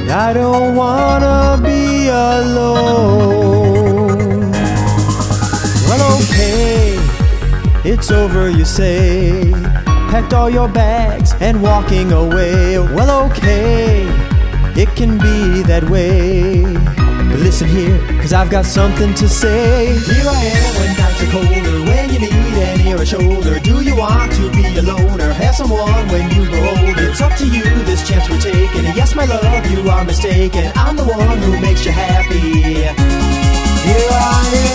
I don't wanna be alone. Well, okay, it's over, you say. Packed all your bags and walking away. Well, okay, it can be that way. But listen here, cause I've got something to say. Here I am when nights are colder, when you need an ear or shoulder. Do you want to be alone or have someone when you grow old? It's up to you, this chance we're taking. Yes, my love, you are mistaken. I'm the one who makes you happy. Here I am.